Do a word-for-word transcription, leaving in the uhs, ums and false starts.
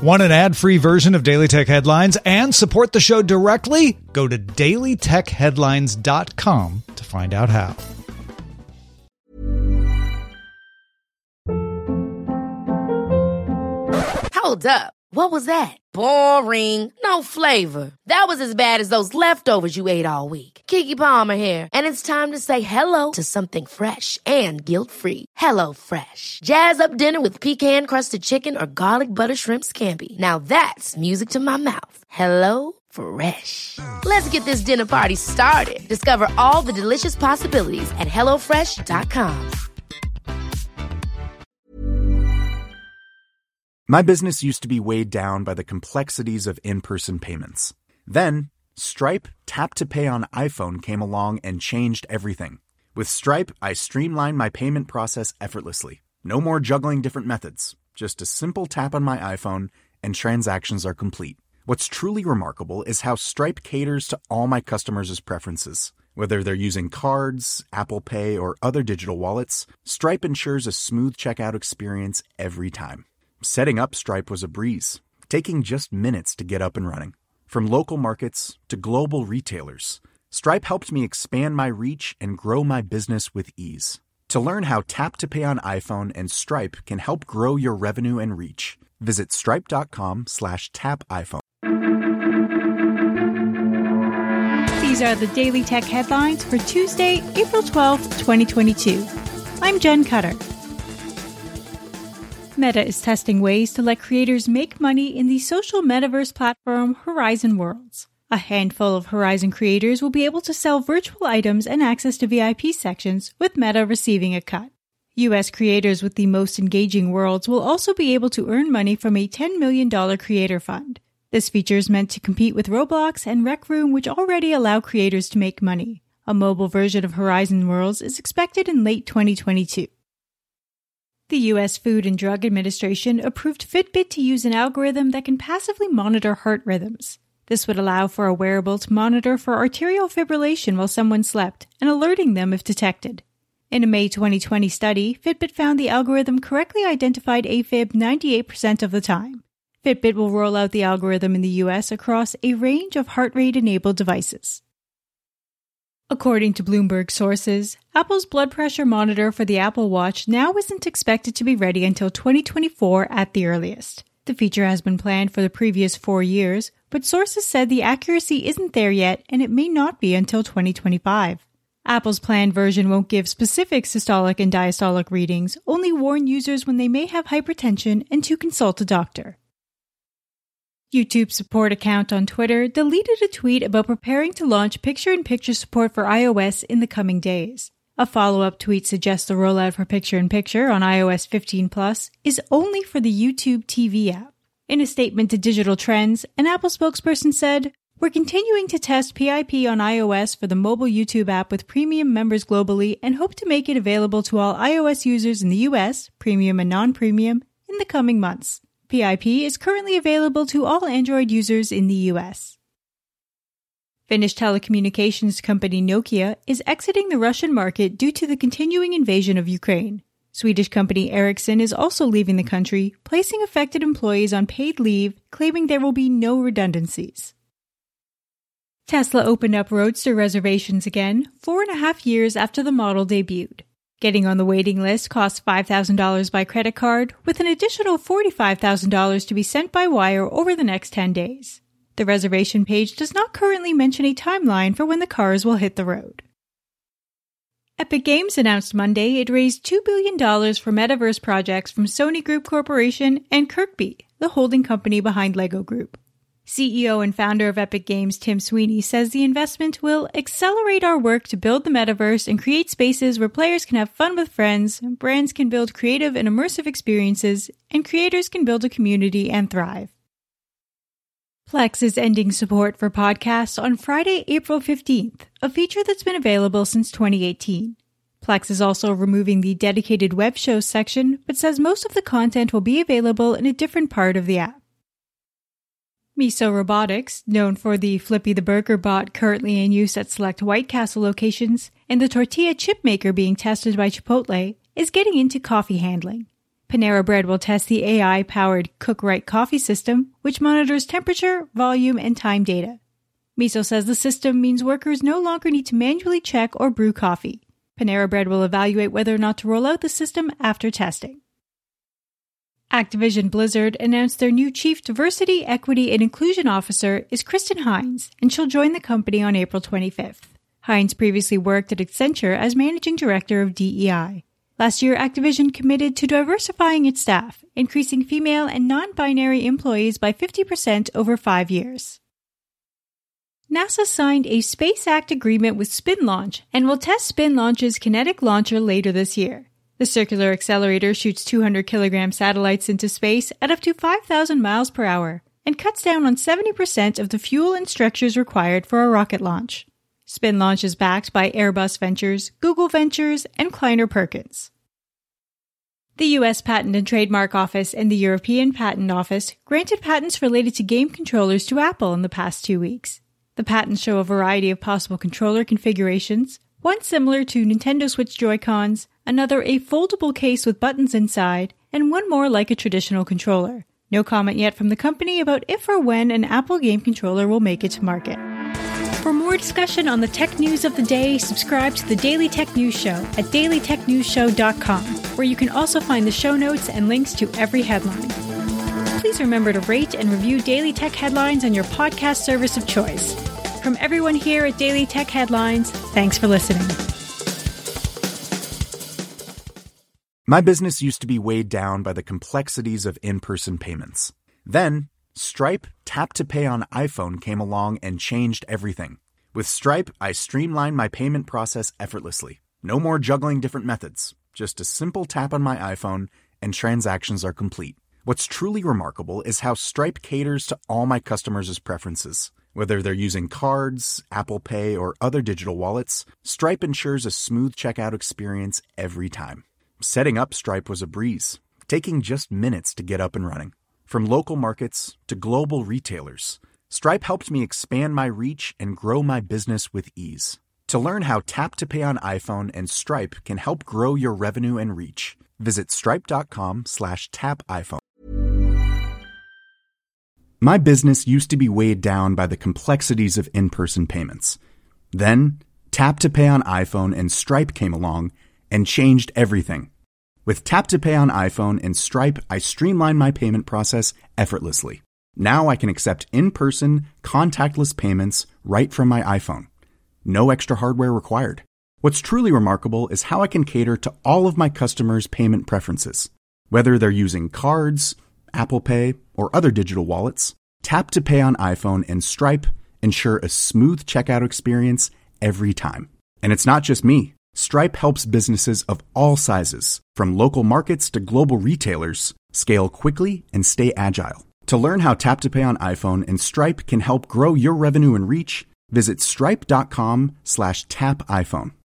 Want an ad-free version of Daily Tech Headlines and support the show directly? Go to daily tech headlines dot com to find out how. Hold up. What was that? Boring. No flavor. That was as bad as those leftovers you ate all week. Keke Palmer here, and it's time to say hello to something fresh and guilt-free. Hello Fresh. Jazz up dinner with pecan-crusted chicken or garlic butter shrimp scampi. Now that's music to my mouth. Hello Fresh. Let's get this dinner party started. Discover all the delicious possibilities at hello fresh dot com. My business used to be weighed down by the complexities of in-person payments. Then, Stripe Tap to Pay on iPhone came along and changed everything. With Stripe, I streamlined my payment process effortlessly. No more juggling different methods. Just a simple tap on my iPhone and transactions are complete. What's truly remarkable is how Stripe caters to all my customers' preferences. Whether they're using cards, Apple Pay, or other digital wallets, Stripe ensures a smooth checkout experience every time. Setting up Stripe was a breeze, taking just minutes to get up and running. From local markets to global retailers, Stripe helped me expand my reach and grow my business with ease. To learn how Tap to Pay on iPhone and Stripe can help grow your revenue and reach, visit stripe.com slash tap iPhone. These are the Daily Tech Headlines for Tuesday, April twelfth, twenty twenty-two. I'm Jen Cutter. Meta is testing ways to let creators make money in the social metaverse platform Horizon Worlds. A handful of Horizon creators will be able to sell virtual items and access to V I P sections, with Meta receiving a cut. U S creators with the most engaging worlds will also be able to earn money from a ten million dollars creator fund. This feature is meant to compete with Roblox and Rec Room, which already allow creators to make money. A mobile version of Horizon Worlds is expected in late twenty twenty-two. The U S Food and Drug Administration approved Fitbit to use an algorithm that can passively monitor heart rhythms. This would allow for a wearable to monitor for arterial fibrillation while someone slept and alerting them if detected. In a May twenty twenty study, Fitbit found the algorithm correctly identified AFib ninety-eight percent of the time. Fitbit will roll out the algorithm in the U S across a range of heart rate-enabled devices. According to Bloomberg sources, Apple's blood pressure monitor for the Apple Watch now isn't expected to be ready until twenty twenty-four at the earliest. The feature has been planned for the previous four years, but sources said the accuracy isn't there yet and it may not be until twenty twenty-five. Apple's planned version won't give specific systolic and diastolic readings, only warn users when they may have hypertension and to consult a doctor. YouTube's support account on Twitter deleted a tweet about preparing to launch picture-in-picture support for iOS in the coming days. A follow-up tweet suggests the rollout for picture-in-picture on iOS fifteen plus is only for the YouTube T V app. In a statement to Digital Trends, an Apple spokesperson said, "We're continuing to test P I P on iOS for the mobile YouTube app with premium members globally and hope to make it available to all iOS users in the U S, premium and non-premium, in the coming months. P I P is currently available to all Android users in the U S. Finnish telecommunications company Nokia is exiting the Russian market due to the continuing invasion of Ukraine. Swedish company Ericsson is also leaving the country, placing affected employees on paid leave, claiming there will be no redundancies. Tesla opened up Roadster reservations again, four and a half years after the model debuted. Getting on the waiting list costs five thousand dollars by credit card, with an additional forty-five thousand dollars to be sent by wire over the next ten days. The reservation page does not currently mention a timeline for when the cars will hit the road. Epic Games announced Monday it raised two billion dollars for metaverse projects from Sony Group Corporation and Kirkby, the holding company behind Lego Group. C E O and founder of Epic Games Tim Sweeney says the investment will accelerate our work to build the metaverse and create spaces where players can have fun with friends, brands can build creative and immersive experiences, and creators can build a community and thrive. Plex is ending support for podcasts on Friday, April fifteenth, a feature that's been available since twenty eighteen. Plex is also removing the dedicated web shows section, but says most of the content will be available in a different part of the app. Miso Robotics, known for the Flippy the Burger bot currently in use at select White Castle locations, and the tortilla chip maker being tested by Chipotle, is getting into coffee handling. Panera Bread will test the A I-powered Cook Right coffee system, which monitors temperature, volume, and time data. Miso says the system means workers no longer need to manually check or brew coffee. Panera Bread will evaluate whether or not to roll out the system after testing. Activision Blizzard announced their new Chief Diversity, Equity, and Inclusion Officer is Kristen Hines, and she'll join the company on April twenty-fifth. Hines previously worked at Accenture as Managing Director of D E I. Last year, Activision committed to diversifying its staff, increasing female and non-binary employees by fifty percent over five years. NASA signed a Space Act agreement with Spin Launch and will test Spin Launch's kinetic launcher later this year. The circular accelerator shoots two hundred kilogram satellites into space at up to five thousand miles per hour and cuts down on seventy percent of the fuel and structures required for a rocket launch. Spin Launch is backed by Airbus Ventures, Google Ventures, and Kleiner Perkins. The U S Patent and Trademark Office and the European Patent Office granted patents related to game controllers to Apple in the past two weeks. The patents show a variety of possible controller configurations, one similar to Nintendo Switch Joy-Cons, another a foldable case with buttons inside, and one more like a traditional controller. No comment yet from the company about if or when an Apple game controller will make it to market. For more discussion on the tech news of the day, subscribe to the Daily Tech News Show at daily tech news show dot com, where you can also find the show notes and links to every headline. Please remember to rate and review Daily Tech Headlines on your podcast service of choice. From everyone here at Daily Tech Headlines, thanks for listening. My business used to be weighed down by the complexities of in-person payments. Then, Stripe Tap to Pay on iPhone came along and changed everything. With Stripe, I streamlined my payment process effortlessly. No more juggling different methods. Just a simple tap on my iPhone and transactions are complete. What's truly remarkable is how Stripe caters to all my customers' preferences. Whether they're using cards, Apple Pay, or other digital wallets, Stripe ensures a smooth checkout experience every time. Setting up Stripe was a breeze, taking just minutes to get up and running. From local markets to global retailers, Stripe helped me expand my reach and grow my business with ease. To learn how Tap to Pay on iPhone and Stripe can help grow your revenue and reach, visit stripe.com slash tap iPhone. My business used to be weighed down by the complexities of in-person payments. Then, Tap to Pay on iPhone and Stripe came along and changed everything. With Tap to Pay on iPhone and Stripe, I streamlined my payment process effortlessly. Now I can accept in-person, contactless payments right from my iPhone. No extra hardware required. What's truly remarkable is how I can cater to all of my customers' payment preferences. Whether they're using cards, Apple Pay, or other digital wallets, Tap to Pay on iPhone and Stripe ensure a smooth checkout experience every time. And it's not just me. Stripe helps businesses of all sizes, from local markets to global retailers, scale quickly and stay agile. To learn how Tap to Pay on iPhone and Stripe can help grow your revenue and reach, visit stripe.com slash tap iPhone.